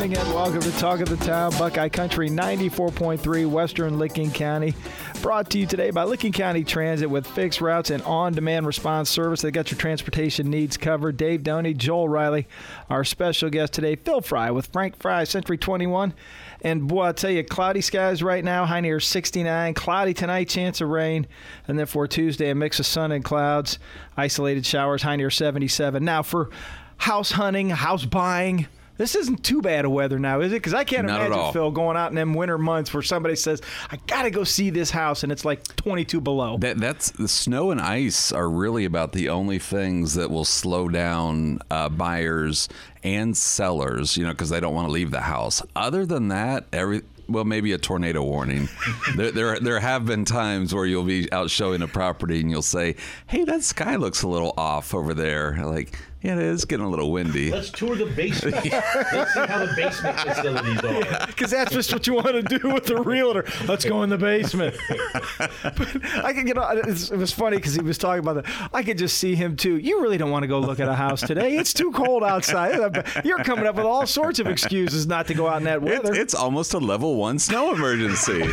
morning and welcome to Talk of the Town, Buckeye Country 94.3, Western Licking County. Brought to you today by Licking County Transit with fixed routes and on-demand response service. They got your transportation needs covered. Dave Doney, Joel Riley, our special guest today, Phil Fry with Frank Fry, Century 21. And boy, I'll tell you, cloudy skies right now, high near 69. Cloudy tonight, chance of rain. And then for Tuesday, a mix of sun and clouds. Isolated showers, high near 77. Now for house hunting, house buying, this isn't too bad of weather now, is it? Because I can't imagine, Phil, going out in them winter months where somebody says, I got to go see this house, and it's like 22 below. That's the snow and ice are really about the only things that will slow down buyers and sellers, because they don't want to leave the house. Other than that, well, maybe a tornado warning. There have been times where you'll be out showing a property and you'll say, hey, that sky looks a little off over there. Like, yeah, it is getting a little windy. Let's tour the basement. Let's see how the basement facilities are. Because that's just what you want to do with the realtor. Let's go in the basement. But I could it was funny because he was talking about that. I could just see him too. You really don't want to go look at a house today. It's too cold outside. You're coming up with all sorts of excuses not to go out in that weather. It's almost a level 1 snow emergency.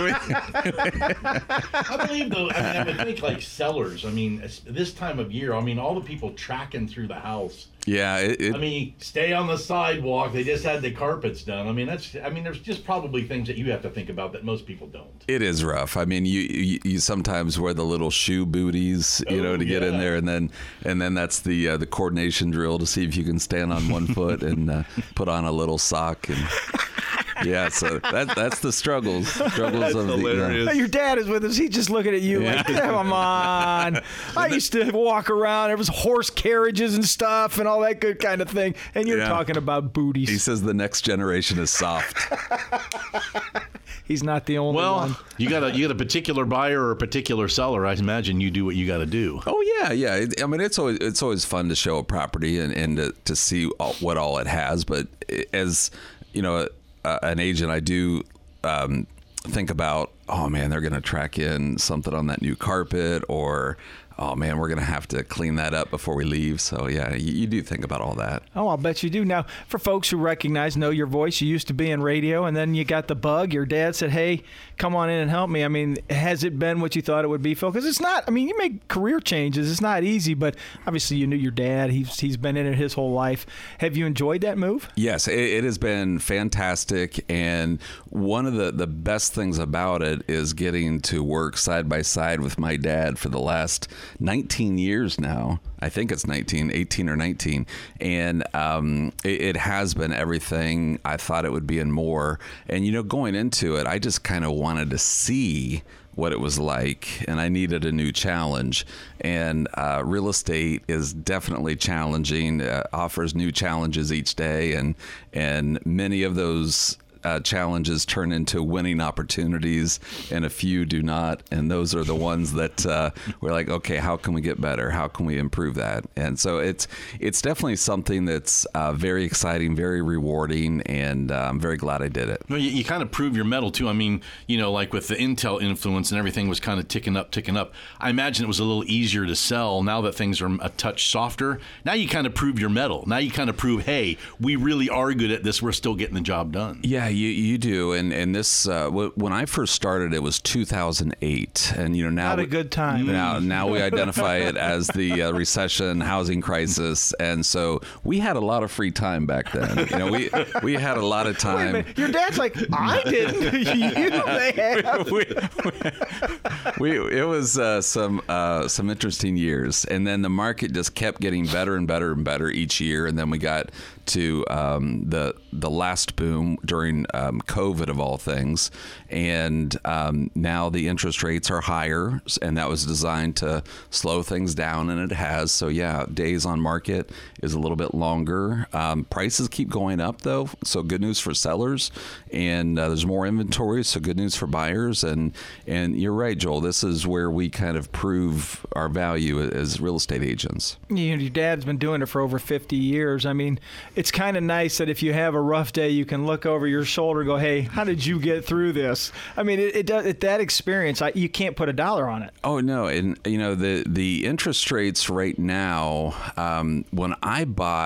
I believe, though, I would think like sellers, this time of year, all the people tracking through the house. Yeah. Stay on the sidewalk. They just had the carpets done. There's just probably things that you have to think about that most people don't. It is rough. You sometimes wear the little shoe booties, to get in there, and then that's the coordination drill to see if you can stand on one foot and put on a little sock and. Yeah, so that's the struggles that's of hilarious. Your dad is with us. He's just looking at you like, come on. I used to walk around. There was horse carriages and stuff and all that good kind of thing. And you're talking about booties. He says the next generation is soft. He's not the only one. You got a particular buyer or a particular seller. I imagine you do what you got to do. Oh yeah. It's always fun to show a property and to see what all it has. But as an agent, I do think about, oh man, they're going to track in something on that new carpet, or oh man, we're going to have to clean that up before we leave. So yeah, you do think about all that. Oh, I'll bet you do. Now, for folks who know your voice, you used to be in radio and then you got the bug. Your dad said, hey, come on in and help me. Has it been what you thought it would be, Phil? Because it's not, you make career changes. It's not easy, but obviously you knew your dad. He's been in it his whole life. Have you enjoyed that move? Yes, it has been fantastic. And one of the best things about it is getting to work side by side with my dad for the last 19 years now. I think it's 18 or 19. And it has been everything I thought it would be and more. And, going into it, I just kind of wanted to see what it was like, and I needed a new challenge. And real estate is definitely challenging, offers new challenges each day, and many of those challenges turn into winning opportunities, and a few do not. And those are the ones that we're like, okay, how can we get better? How can we improve that? And so it's definitely something that's very exciting, very rewarding, and I'm very glad I did it. Well, you kind of prove your mettle too. Like with the Intel influence and everything was kind of ticking up. I imagine it was a little easier to sell now that things are a touch softer. Now you kind of prove your mettle. Now you kind of prove, hey, we really are good at this. We're still getting the job done. Yeah, you do. And this, when I first started, it was 2008. And, now. Not a good time. Now we identify it as the recession, housing crisis. And so we had a lot of free time back then. We had a lot of time. Wait a minute. Your dad's like, I didn't. You may have. It was some interesting years. And then the market just kept getting better and better and better each year. And then we got to the last boom during COVID of all things, and now the interest rates are higher, and that was designed to slow things down, and it has. So yeah, days on market is a little bit longer. Prices keep going up though, so good news for sellers, and there's more inventory, so good news for buyers. And you're right, Joel, this is where we kind of prove our value as real estate agents. Your dad's been doing it for over 50 years. It's kind of nice that if you have a rough day, you can look over your shoulder and go, hey, how did you get through this? That experience, you can't put a dollar on it. Oh, no. And, the interest rates right now, when I bought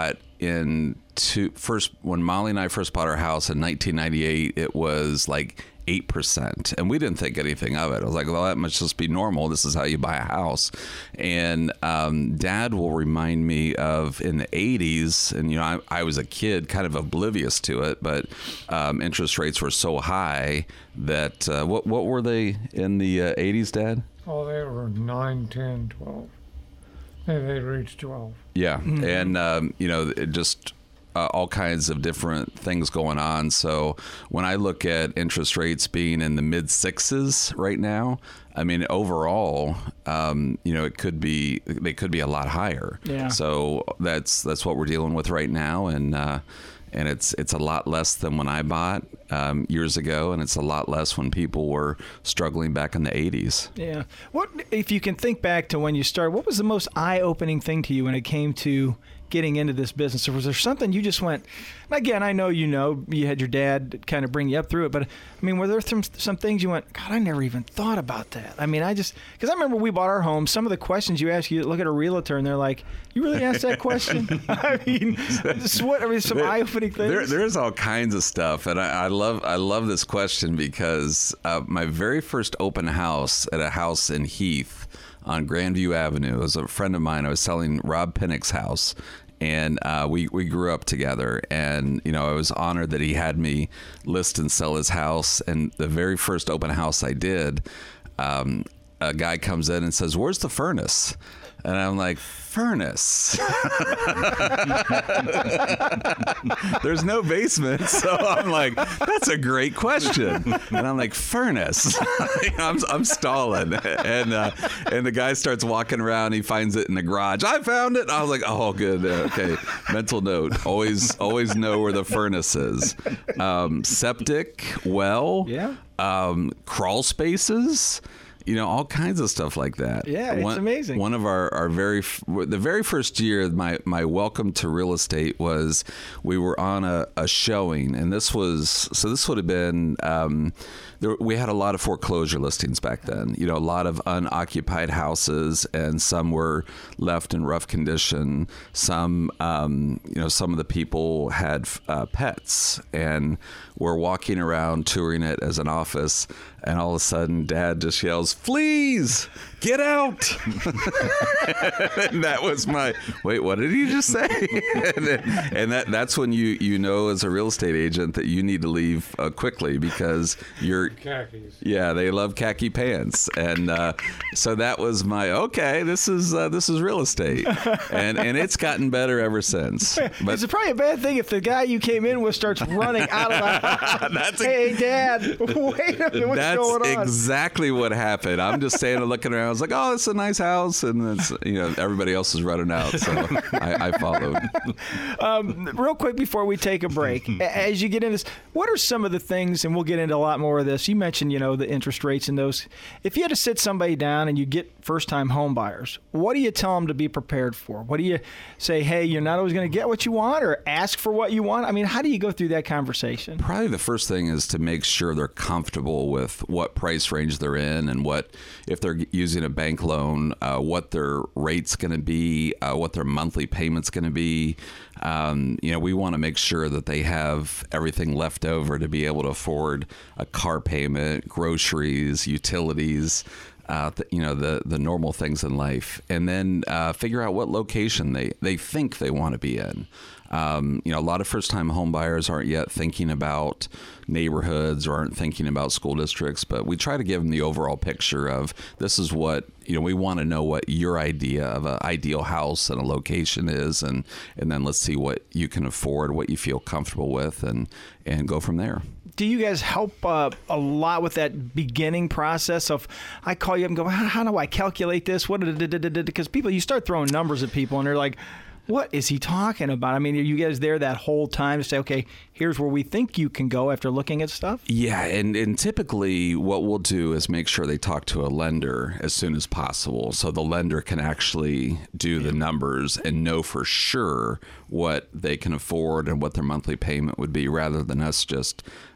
when Molly and I first bought our house in 1998, it was like 8%, and we didn't think anything of it. I was like, well, that must just be normal. This is how you buy a house. And Dad will remind me of in the 80s, and I was a kid, kind of oblivious to it, but interest rates were so high that what were they in the 80s, Dad? Oh, they were 9, 10, 12. Maybe they reached 12. Yeah, and it just all kinds of different things going on. So when I look at interest rates being in the mid 6s right now, I mean, overall, they could be a lot higher. Yeah. So that's what we're dealing with right now, and it's a lot less than when I bought years ago, and it's a lot less when people were struggling back in the 80s. Yeah. What, if you can think back to when you started, what was the most eye-opening thing to you when it came to getting into this business? Or was there something you just went, again, I know you had your dad kind of bring you up through it, but I mean, were there some things you went, God, I never even thought about that? I mean, because I remember we bought our home, some of the questions you ask, you look at a realtor and they're like, you really asked that question? I mean, some eye-opening things. There's all kinds of stuff, and I love this question because my very first open house at a house in Heath on Grandview Avenue, it was a friend of mine. I was selling Rob Pinnock's house, and we grew up together, and I was honored that he had me list and sell his house. And the very first open house I did, a guy comes in and says, "Where's the furnace?" And I'm like, "Furnace?" There's no basement. So I'm like, that's a great question. And I'm like, "Furnace?" I'm stalling. And the guy starts walking around. He finds it in the garage. I found it. I was like, "Oh, good. Okay." Mental note. Always know where the furnace is. Septic, well, yeah. Crawl spaces. All kinds of stuff like that. Yeah, it's amazing. One of the very first year, my welcome to real estate was we were on a showing, and this would have been, we had a lot of foreclosure listings back then, a lot of unoccupied houses, and some were left in rough condition. Some of the people had pets, and we're walking around touring it as an office, and all of a sudden Dad just yells, "Fleas, get out!" And that was wait, what did he just say? and that's when you know as a real estate agent that you need to leave quickly, because you're khakis. Yeah, they love khaki pants, and so that was this is real estate, and it's gotten better ever since. But it's probably a bad thing if the guy you came in with starts running out of the house. Hey, Dad, wait a minute, what's going on? That's exactly what happened. I'm just standing there looking around. I was like, "Oh, it's a nice house," and it's everybody else is running out, so I followed. Real quick before we take a break, as you get into this, what are some of the things, and we'll get into a lot more of this. You mentioned, the interest rates and those. If you had to sit somebody down and you get first-time home buyers, what do you tell them to be prepared for? What do you say? Hey, you're not always going to get what you want, or ask for what you want. I mean, how do you go through that conversation? Probably the first thing is to make sure they're comfortable with what price range they're in, and what, if they're using a bank loan, what their rate's going to be, what their monthly payment's going to be. We want to make sure that they have everything left over to be able to afford a car payment, groceries, utilities, the normal things in life, and then figure out what location they think they want to be in. A lot of first-time home buyers aren't yet thinking about neighborhoods or aren't thinking about school districts, but we try to give them the overall picture of, this is what, we want to know what your idea of an ideal house and a location is, and then let's see what you can afford, what you feel comfortable with, and go from there. Do you guys help a lot with that beginning process of, I call you up and go, how do I calculate this? Because you start throwing numbers at people and they're like, what is he talking about? I mean, are you guys there that whole time to say, okay, here's where we think you can go after looking at stuff? Yeah, and typically what we'll do is make sure they talk to a lender as soon as possible, so the lender can actually do the numbers and know for sure what they can afford and what their monthly payment would be, rather than us just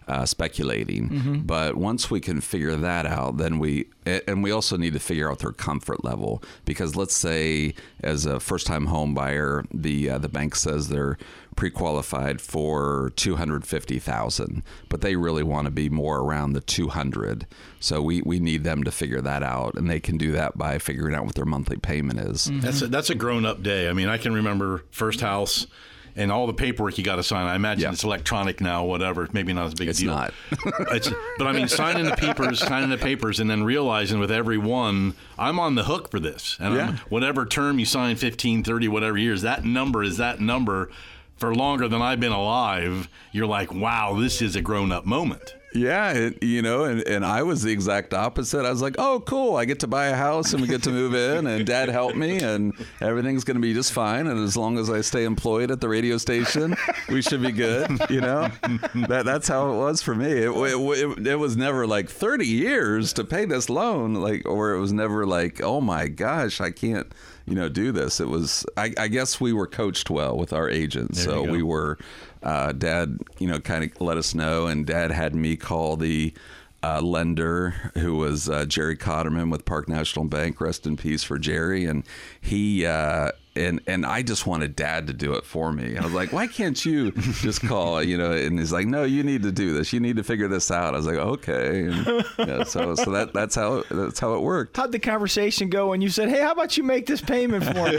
speculating. But once we can figure that out, then we also need to figure out their comfort level, because let's say as a first-time home buyer, the bank says they're pre-qualified for $250,000, but they really want to be more around the 200. So we need them to figure that out, and they can do that by figuring out what their monthly payment is. That's a grown-up day. I mean, I can remember first house and all the paperwork you got to sign. I imagine it's electronic now, whatever. Maybe not as big a deal. It's not. But I mean, signing the papers, and then realizing with every one, I'm on the hook for this. And whatever term you sign, 15, 30, whatever years, that number is that number for longer than I've been alive. You're like, wow, this is a grown-up moment. Yeah, and I was the exact opposite. I was like, oh, cool, I get to buy a house and we get to move in, and Dad helped me, and everything's going to be just fine. And as long as I stay employed at the radio station, we should be good. That's how it was for me. It was never like 30 years to pay this loan, or it was never like, oh my gosh, I can't do this. It was, I guess we were coached well with our agents. So we were, Dad, kind of let us know, and Dad had me call the lender, who was Jerry Cotterman with Park National Bank. Rest in peace for Jerry. And he, and I just wanted Dad to do it for me. I was like, why can't you just call, and he's like, no, you need to do this. You need to figure this out. I was like, okay. And, so that's how it worked. How'd the conversation go when you said, hey, how about you make this payment for me?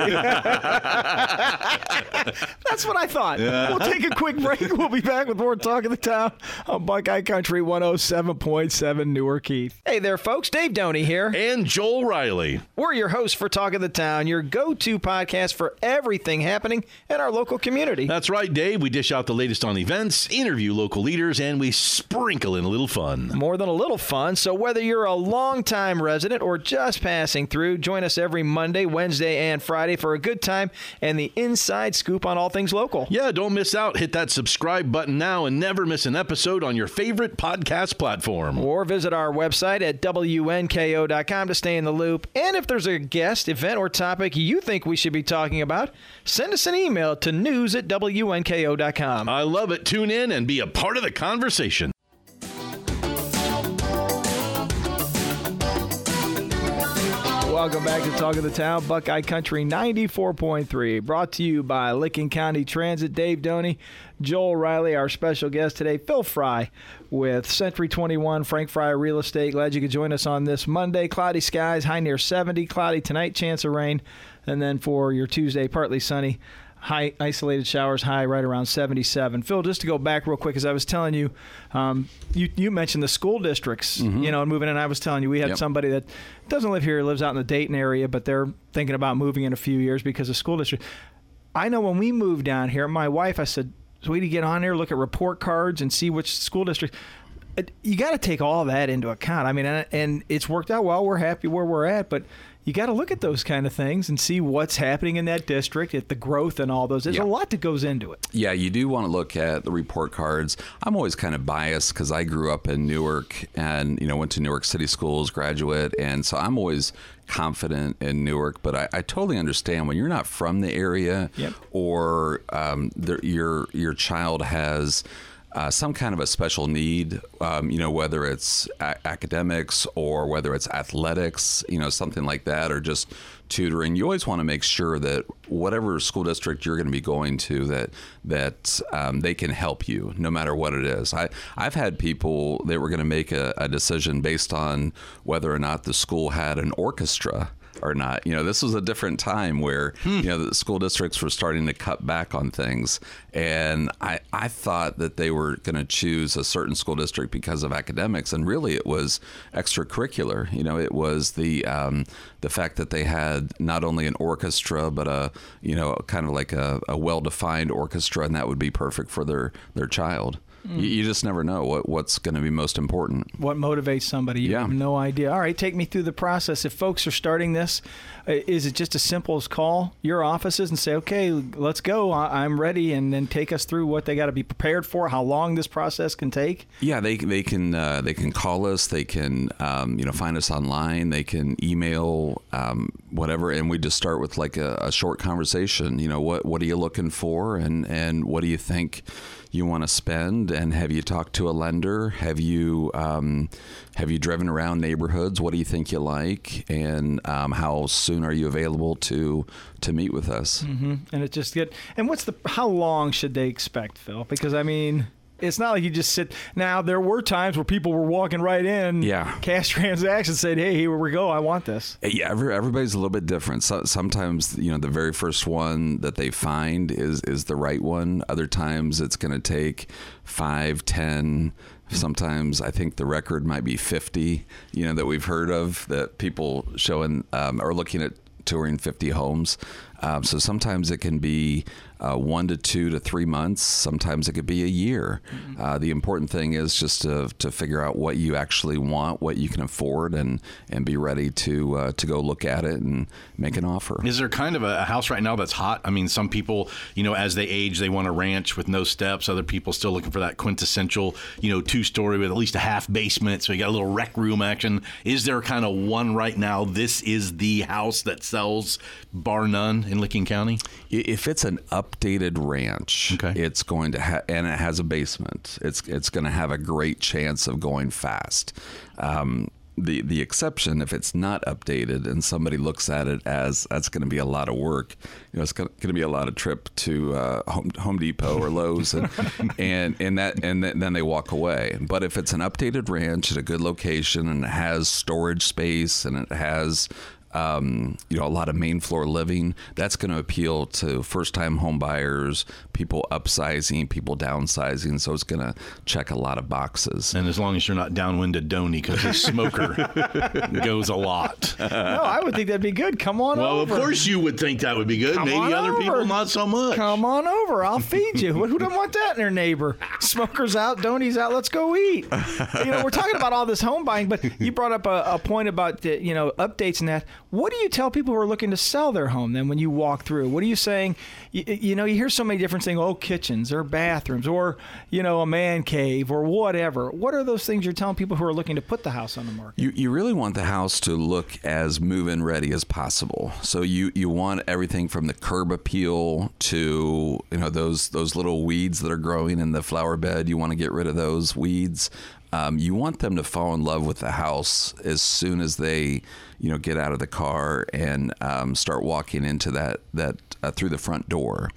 That's what I thought. Yeah. We'll take a quick break. We'll be back with more Talk of the Town on Buckeye Country 107.7 Newark Heath. Hey there, folks. Dave Doney here. And Joel Riley. We're your hosts for Talk of the Town, your go-to podcast for everything happening in our local community. That's right, Dave. We dish out the latest on events, interview local leaders, and we sprinkle in a little fun. More than a little fun. So whether you're a longtime resident or just passing through, join us every Monday, Wednesday, and Friday for a good time and the inside scoop on all things local. Yeah, don't miss out. Hit that subscribe button now and never miss an episode on your favorite podcast platform. Or visit our website at WNKO.com to stay in the loop. And if there's a guest, event, or topic you think we should be talking about, send us an email to news@WNKO.com. I love it. Tune in and be a part of the conversation. Welcome back to Talk of the Town, Buckeye Country 94.3, brought to you by Licking County Transit. Dave Doney, Joel Riley, our special guest today, Phil Fry with Century 21, Frank Fry Real Estate. Glad you could join us on this Monday. Cloudy skies, high near 70, cloudy tonight, chance of rain. And then for your Tuesday, partly sunny, high isolated showers, high right around 77. Phil, just to go back real quick, as I was telling you, you mentioned the school districts, and moving in. I was telling you we had somebody that doesn't live here, lives out in the Dayton area, but they're thinking about moving in a few years because of school district. I know when we moved down here, my wife, I said, sweetie, get on there, look at report cards and see which school district. You got to take all that into account. I mean, and it's worked out well. We're happy where we're at, but you got to look at those kind of things and see what's happening in that district, at the growth and all those. There's a lot that goes into it. Yeah, you do want to look at the report cards. I'm always kind of biased because I grew up in Newark and, went to Newark City Schools, graduate. And so I'm always confident in Newark, but I totally understand when you're not from the area or your child has some kind of a special need, whether it's academics or whether it's athletics, something like that, or just tutoring. You always want to make sure that whatever school district you're going to be going to, that they can help you no matter what it is. I've had people that were going to make a decision based on whether or not the school had an orchestra or not. This was a different time where, the school districts were starting to cut back on things. And I thought that they were going to choose a certain school district because of academics. And really it was extracurricular. It was the fact that they had not only an orchestra, but kind of like a well-defined orchestra, and that would be perfect for their child. You just never know what's going to be most important. What motivates somebody? You have no idea. All right, take me through the process. If folks are starting this, is it just as simple as call your offices and say, okay, let's go, I'm ready, and then take us through what they got to be prepared for, how long this process can take? Yeah, they can call us, they can find us online, they can email, whatever, and we just start with like a short conversation. What are you looking for, and what do you think you want to spend, around and have you talked to a lender? Have you driven around neighborhoods? What do you think you like? And how soon are you available to meet with us? Mm-hmm. And it just and how long should they expect, Phil? Because I mean, it's not like you just sit. Now, there were times where people were walking right in, cash transactions, said, hey, here we go, I want this. Yeah, everybody's a little bit different. Sometimes, the very first one that they find is the right one. Other times it's going to take 5, 10. Sometimes I think the record might be 50, that we've heard of, that people showing or looking at touring 50 homes. So sometimes it can be 1 to 2 to 3 months. Sometimes it could be a year. Mm-hmm. The important thing is just to figure out what you actually want, what you can afford, and be ready to go look at it and make an offer. Is there kind of a house right now that's hot? I mean, some people, as they age, they want a ranch with no steps. Other people still looking for that quintessential, 2-story with at least a half basement. So you got a little rec room action. Is there kind of one right now? This is the house that sells, bar none, in Licking County? If it's an updated ranch, it's going to and it has a basement, it's going to have a great chance of going fast. The exception, if it's not updated and somebody looks at it as that's going to be a lot of work, it's going to be a lot of trip to Home Depot or Lowe's, and then they walk away. But if it's an updated ranch at a good location and it has storage space and it has a lot of main floor living, that's going to appeal to first-time home buyers, people upsizing, people downsizing. So it's going to check a lot of boxes. And as long as you're not downwind to Doney, because his smoker goes a lot. No, I would think that'd be good. Come on over. Well, of course you would think that would be good. Maybe other people not so much. Come on over. I'll feed you. Who doesn't want that in their neighbor? Smoker's out, Doney's out. Let's go eat. We're talking about all this home buying, but you brought up a point about updates and that. What do you tell people who are looking to sell their home then when you walk through? What are you saying? You hear so many different things, kitchens or bathrooms or, a man cave or whatever. What are those things you're telling people who are looking to put the house on the market? You really want the house to look as move-in ready as possible. So you want everything from the curb appeal to, those little weeds that are growing in the flower bed. You want to get rid of those weeds. You want them to fall in love with the house as soon as they, get out of the car and start walking into that through the front door.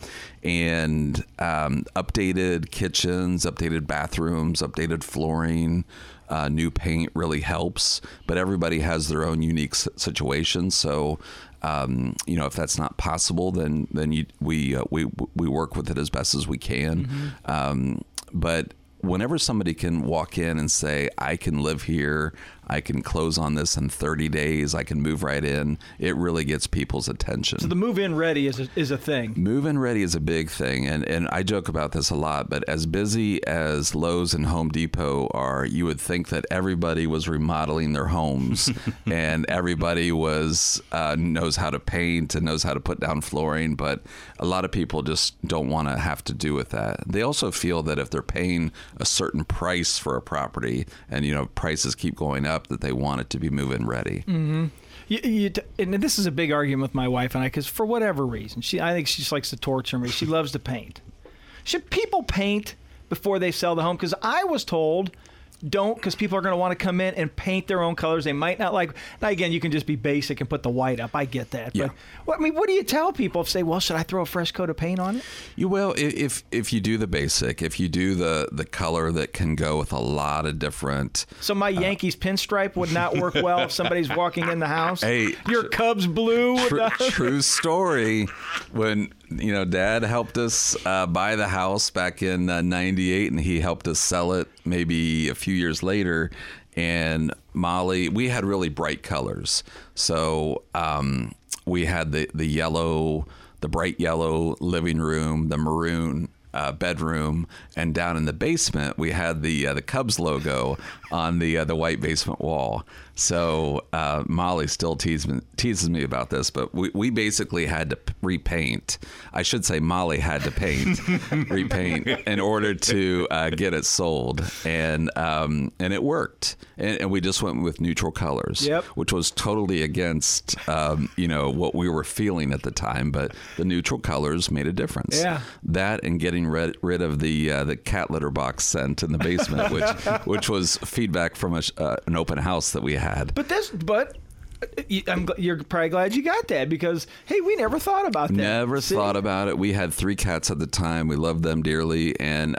And updated kitchens, updated bathrooms, updated flooring, new paint really helps. But everybody has their own unique situation. So if that's not possible, then we work with it as best as we can. Mm-hmm. But whenever somebody can walk in and say, I can live here, I can close on this in 30 days, I can move right in, it really gets people's attention. So the move-in ready is a thing. Move-in ready is a big thing, and I joke about this a lot, but as busy as Lowe's and Home Depot are, you would think that everybody was remodeling their homes and everybody knows how to paint and knows how to put down flooring, but a lot of people just don't want to have to do with that. They also feel that if they're paying a certain price for a property and, prices keep going up, that they want it to be move-in ready. Mm-hmm. And this is a big argument with my wife and I, because for whatever reason, I think she just likes to torture me. She loves to paint. Should people paint before they sell the home? Because I was told don't, because people are going to want to come in and paint their own colors. They might not like. Now, again, you can just be basic and put the white up. I get that. Yeah. But what do you tell people? Say, well, should I throw a fresh coat of paint on it? You will, if you do the basic, if you do the color that can go with a lot of different. So my Yankees pinstripe would not work well if somebody's walking in the house. Hey, your Cubs blue. True story. When Dad helped us buy the house back in '98, and he helped us sell it maybe a few years later. And Molly, we had really bright colors, so we had the yellow, the bright yellow living room, the maroon bedroom, and down in the basement we had the Cubs logo on the white basement wall. So Molly still teases me about this, but we basically had to repaint. I should say Molly had to repaint in order to get it sold, and it worked. And we just went with neutral colors, yep, which was totally against what we were feeling at the time. But the neutral colors made a difference. Yeah, that and getting getting rid of the cat litter box scent in the basement, which was feedback from an open house that we had. But you're probably glad you got that because, hey, we never thought about that. Never thought about it. We had 3 cats at the time. We loved them dearly. And,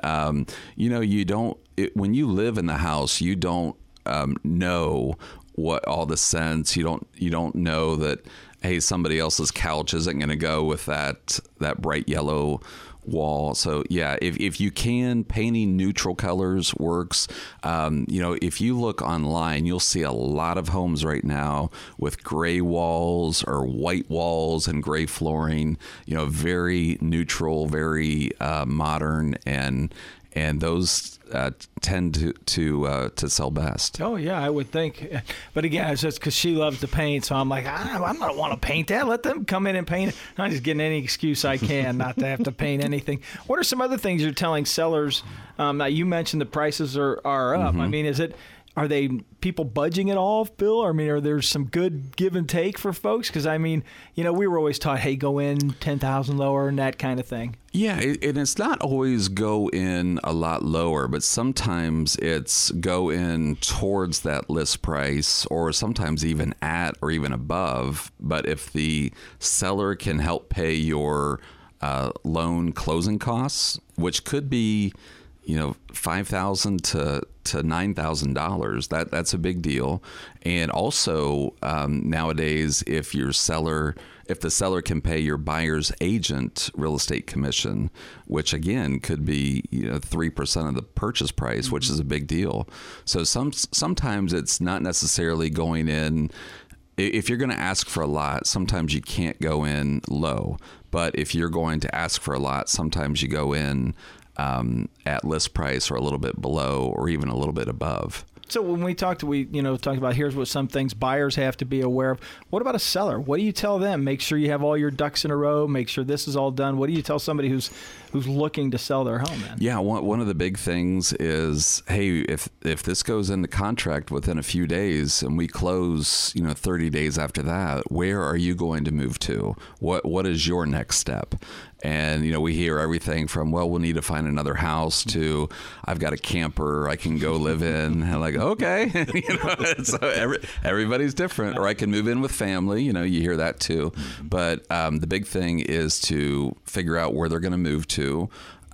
when you live in the house, you don't know what all the scents. You don't know that, hey, somebody else's couch isn't going to go with that bright yellow wall. So yeah, if you can, painting neutral colors works. If you look online, you'll see a lot of homes right now with gray walls or white walls and gray flooring, very neutral, very modern, and those tend to sell best. Oh yeah, I would think. But again, it's just because she loves to paint, so I'm like, I don't want to paint that. Let them come in and paint it. I'm just getting any excuse I can not to have to paint anything. What are some other things you're telling sellers? Now you mentioned the prices are up. I mean, are they people budging it all, Bill? I mean, are there some good give and take for folks? Because I mean, we were always taught, hey, go in 10,000 lower and that kind of thing. Yeah, and it's not always go in a lot lower, but sometimes it's go in towards that list price, or sometimes even at or even above. But if the seller can help pay your loan closing costs, which could be $5,000 to $9,000, that's a big deal. And also nowadays, if the seller can pay your buyer's agent real estate commission, which again could be 3% of the purchase price, which is a big deal. So sometimes it's not necessarily going in. If you're going to ask for a lot, sometimes you can't go in low. But if you're going to ask for a lot, sometimes you go in at list price or a little bit below or even a little bit above. So when we talked about here's what some things buyers have to be aware of. What about a seller? What do you tell them? Make sure you have all your ducks in a row. Make sure this is all done. What do you tell somebody who's looking to sell their home then? Yeah, one of the big things is, hey, if this goes into contract within a few days and we close, 30 days after that, where are you going to move to? What is your next step? And, we hear everything from, well, we'll need to find another house to, I've got a camper I can go live in. And like, okay. So everybody's different. Or I can move in with family. You hear that too. But the big thing is to figure out where they're going to move to.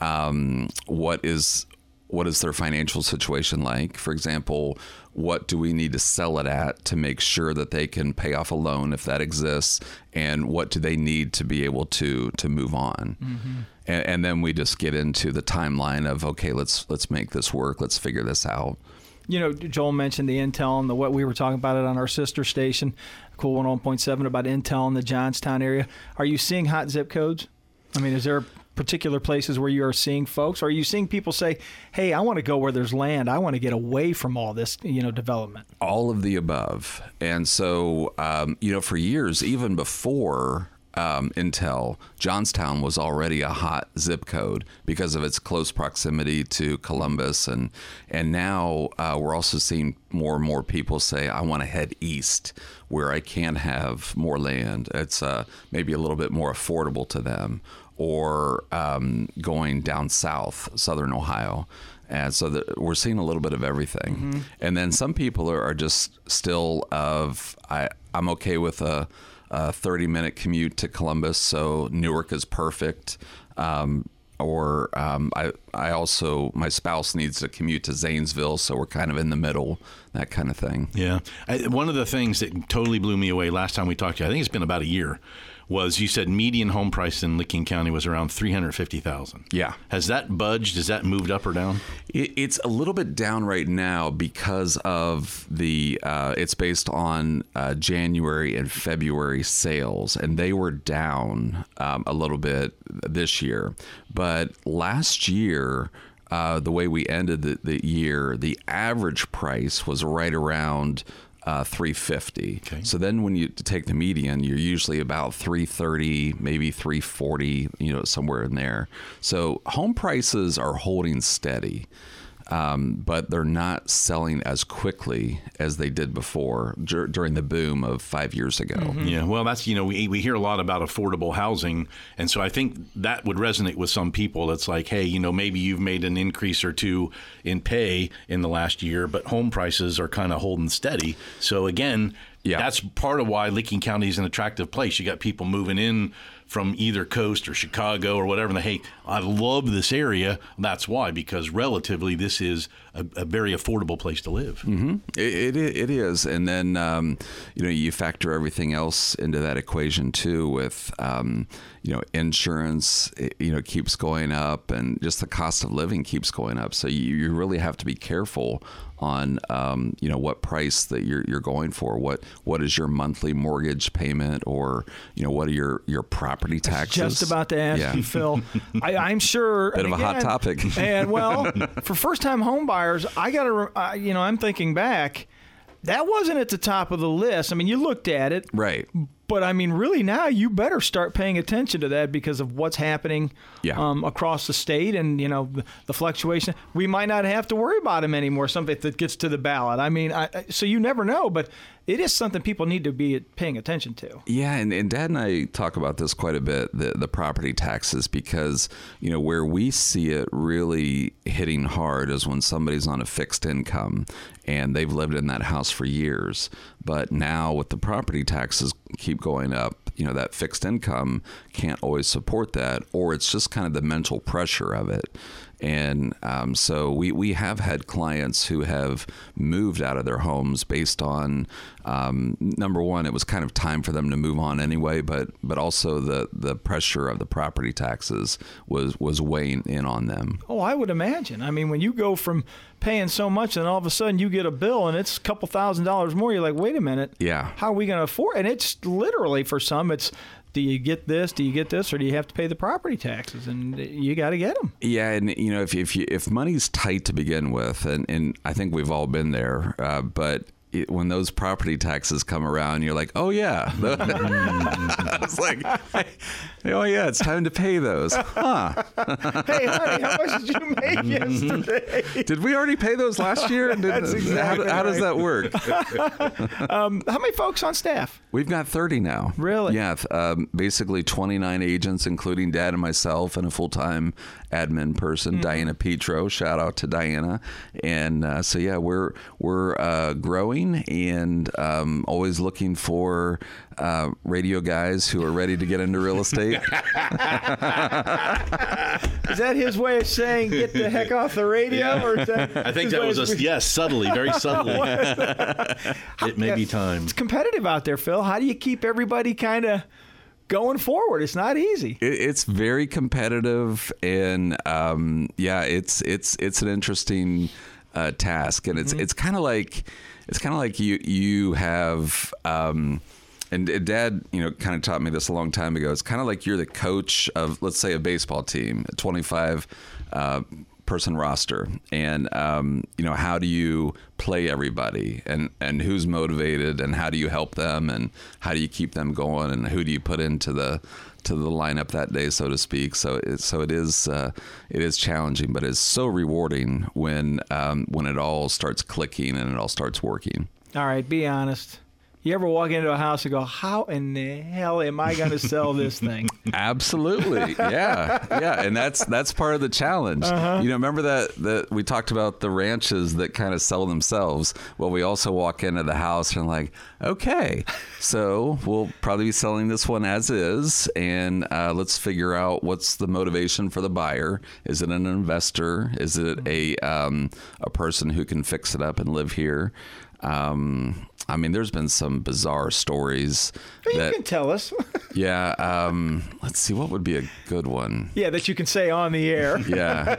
What is their financial situation like? For example, what do we need to sell it at to make sure that they can pay off a loan if that exists? And what do they need to be able to move on? Mm-hmm. And then we just get into the timeline of, okay, let's make this work. Let's figure this out. Joel mentioned the Intel and what we were talking about it on our sister station, Cool 101.7, about Intel in the Johnstown area. Are you seeing hot zip codes? I mean, is there particular places where you are seeing folks? Or are you seeing people say, hey, I want to go where there's land. I want to get away from all this, development? All of the above. And so, for years, even before Intel, Johnstown was already a hot zip code because of its close proximity to Columbus. And now we're also seeing more and more people say, I want to head east where I can have more land. It's maybe a little bit more affordable to them. Or going down south, southern Ohio. And so we're seeing a little bit of everything. Mm-hmm. And then some people are just still I'm okay with a 30-minute commute to Columbus, so Newark is perfect. I also, my spouse needs to commute to Zanesville, so we're kind of in the middle, that kind of thing. Yeah. One of the things that totally blew me away last time we talked to you, I think it's been about a year, was you said median home price in Licking County was around $350,000. Yeah. Has that budged? Has that moved up or down? It's a little bit down right now because of it's based on January and February sales, and they were down a little bit this year. But last year, the way we ended the year, the average price was right around $350. Okay. So then when you take the median, you're usually about $330, maybe $340, somewhere in there. So home prices are holding steady. but they're not selling as quickly as they did before during the boom of 5 years ago. Mm-hmm. Yeah, well, that's, we hear a lot about affordable housing. And so I think that would resonate with some people. It's like, hey, maybe you've made an increase or two in pay in the last year, but home prices are kind of holding steady. So again, that's part of why Licking County is an attractive place. You got people moving in from either coast or Chicago or whatever. And hey, I love this area. That's why, because relatively this is a very affordable place to live. Mm-hmm. It is. And then, you factor everything else into that equation too with, insurance, keeps going up, and just the cost of living keeps going up. So you really have to be careful on, what price that you're going for. What is your monthly mortgage payment, or, what are your property taxes? Just about to ask you, Phil. I'm sure. Bit of a hot topic. And for first-time home buyers, I'm thinking back, that wasn't at the top of the list. I mean, you looked at it. Right. But I mean, really now you better start paying attention to that because of what's happening across the state and, the fluctuation. We might not have to worry about them anymore, something that gets to the ballot. I mean, so you never know, but it is something people need to be paying attention to. Yeah, and Dad and I talk about this quite a bit, the property taxes, because, where we see it really hitting hard is when somebody's on a fixed income and they've lived in that house for years. But now with the property taxes keep going up, that fixed income can't always support that, or it's just kind of the mental pressure of it. And so we have had clients who have moved out of their homes based on, number one, it was kind of time for them to move on anyway, but also the pressure of the property taxes was weighing in on them. Oh, I would imagine. I mean, when you go from paying so much and all of a sudden you get a bill and it's a couple $1,000s more, you're like, wait a minute. Yeah. How are we going to afford it? And it's literally, for some, it's, do you get this, or do you have to pay the property taxes? And you got to get them. Yeah, and if money's tight to begin with, and I think we've all been there, but when those property taxes come around, you're like, oh yeah. It's like, oh yeah, it's time to pay those. Huh. Hey, honey, how much did you make yesterday? Did we already pay those last year? That's exactly how does that work? How many folks on staff? We've got 30 now. Really? Yeah, basically 29 agents, including Dad and myself, and a full-time admin person, Diana Petro. Shout out to Diana. And so yeah, we're growing and always looking for radio guys who are ready to get into real estate. Is that his way of saying get the heck off the radio? Yeah. Or is that I think that was subtly, very subtly. It may be time. It's competitive out there, Phil. How do you keep everybody kind of going forward? It's not easy. It's very competitive, and it's an interesting task, and it's kind of like you have. And Dad, kind of taught me this a long time ago. It's kind of like you're the coach of, let's say, a baseball team, a 25 person roster, and how do you play everybody, and who's motivated, and how do you help them, and how do you keep them going, and who do you put into the lineup that day, so to speak. So it is challenging, but it's so rewarding when it all starts clicking and it all starts working. All right, be honest. You ever walk into a house and go, how in the hell am I going to sell this thing? Absolutely. Yeah. And that's part of the challenge. Uh-huh. Remember that we talked about the ranches that kind of sell themselves. Well, we also walk into the house and like, okay, so we'll probably be selling this one as is. And let's figure out what's the motivation for the buyer. Is it an investor? Is it a person who can fix it up and live here? There's been some bizarre stories. You can tell us. Yeah. Let's see. What would be a good one? Yeah, that you can say on the air. Yeah.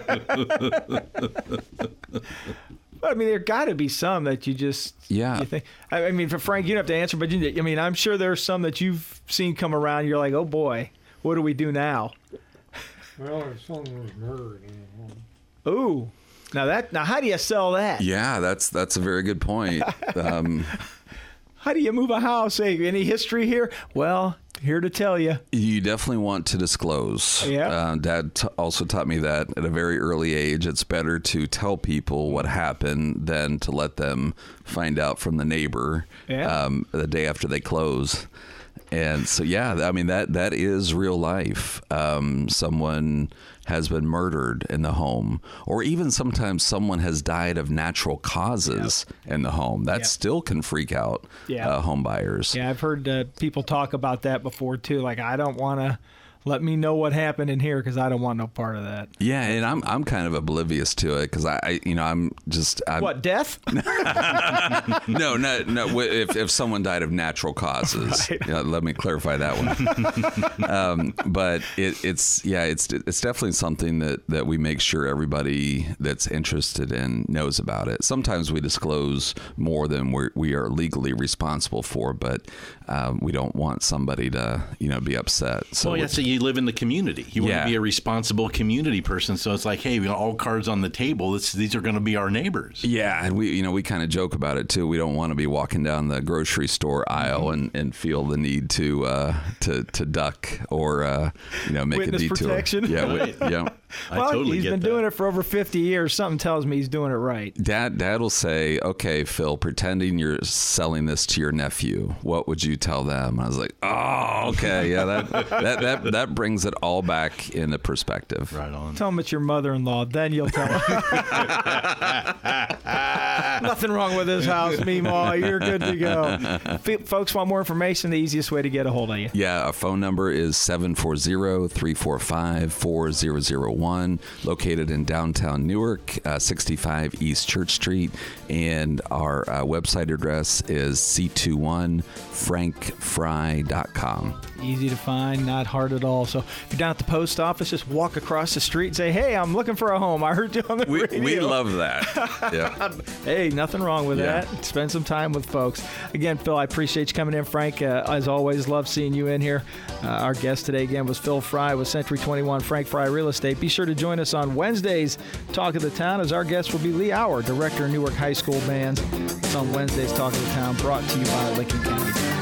But there got to be some that you just. Yeah. You think. For Frank, you don't have to answer, but I'm sure there's some that you've seen come around. You're like, oh boy, what do we do now? Well, if someone was murdered in a home. Ooh. Now how do you sell that? Yeah, that's a very good point. How do you move a house? Hey, any history here? Well, Here to tell you. You definitely want to disclose. Yeah. Dad also taught me that at a very early age. It's better to tell people what happened than to let them find out from the neighbor the day after they close. And so, I mean, that is real life. Someone has been murdered in the home, or even sometimes someone has died of natural causes in the home. That still can freak out home buyers. Yeah, I've heard people talk about that before too. Like, I don't want to let me know what happened in here because I don't want no part of that. Yeah, and I'm kind of oblivious to it because I'm what, death? No. If someone died of natural causes, right. Let me clarify that one. But it's definitely something that we make sure everybody that's interested in knows about it. Sometimes we disclose more than we are legally responsible for, but we don't want somebody to be upset. So you live in the community. You want to be a responsible community person. So it's like, hey, all cards on the table. These are going to be our neighbors. Yeah, and we kind of joke about it too. We don't want to be walking down the grocery store aisle and feel the need to duck or make Witness a detour. protection. Yeah. Well, totally he's get been that. doing it for over 50 years. Something tells me he's doing it right. Dad will say, "Okay, Phil, pretending you're selling this to your nephew, what would you tell them?" And I was like, "Oh, okay, yeah, that brings it all back into perspective." Right on. Tell him it's your mother-in-law. Then you'll tell him. Nothing wrong with this house, Meemaw. You're good to go. Folks want more information, the easiest way to get a hold of you. Yeah, our phone number is 740-345-4001, located in downtown Newark, 65 East Church Street. And our website address is c21frankfry.com. Easy to find, not hard at all. So if you're down at the post office, just walk across the street and say, "Hey, I'm looking for a home. I heard you on the radio." We love that. Yeah. Hey, nothing wrong with that. Spend some time with folks. Again, Phil, I appreciate you coming in. Frank, as always, love seeing you in here. Our guest today, again, was Phil Fry with Century 21 Frank Fry Real Estate. Be sure to join us on Wednesdays, Talk of the Town, as our guest will be Lee Auer, Director of Newark High School Bands. It's on Wednesdays, Talk of the Town, brought to you by Licking County.